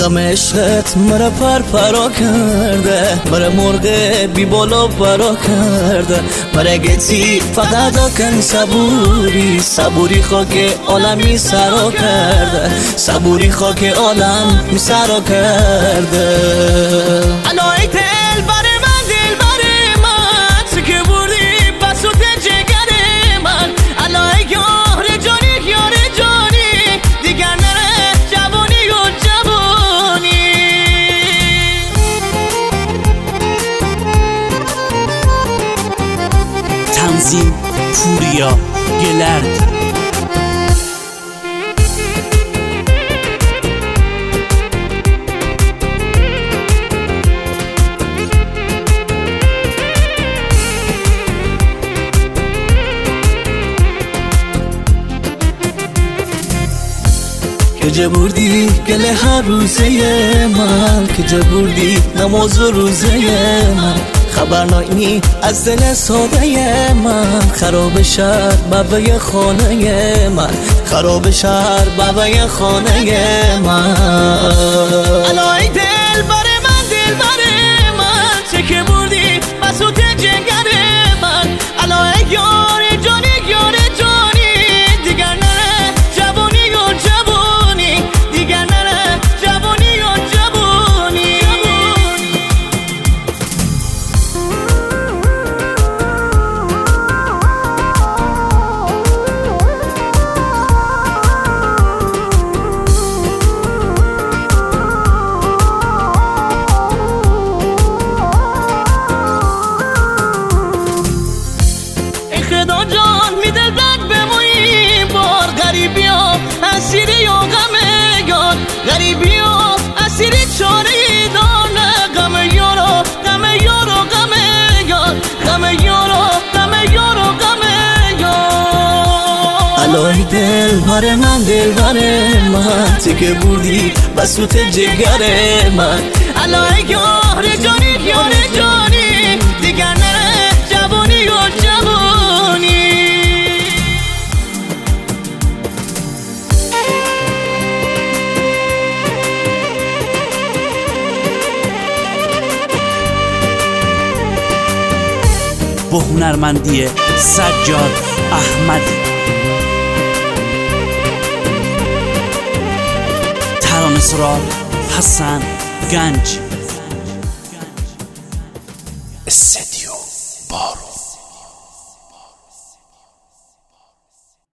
غم عشقت مرا پرپرا کرده، مرا مرغ بی بالا برا کرده. مرا گتی فقط کن صبوری، صبوری خاک عالمی سرا کرده، صبوری خاک عالم می سرا کرده. الای دل بر من، دل بر من، تو که بردی بسوت جگر من. الای یار جانی، یار جانی، دیگر نره جوانی و جوانی. تنظیم پوریا گلرد. که جبوردی گل هر روزه من، که جبوردی نماز و روزه من. خبر نایی از دل ساده من، خراب شهر بابای خانه من، خراب شهر بابای خانه من. الای دل بر من، دل بر من، چه که بردی بسوت جگر من. الای یار جانی، یار جانی، دیگر نره جوانی و جوانی، دیگر نره جوانی و جوانی. خدا جان می دل بد بمونی بار، غریبی ها اسیری و غم یار، غریبی ها اسیری چاری دانه. غم یارو، غم یارو، غم یار، غم یارو، غم یارو، غم یار. الای دل بر من، دل بر من، تو که بردی بسوت جگر من. الای یار جانی، یار جانی، دیگر نره جوانی و جوانی. با هنرمندی سجاد احمدی. ترانه‌سرا حسن گنج.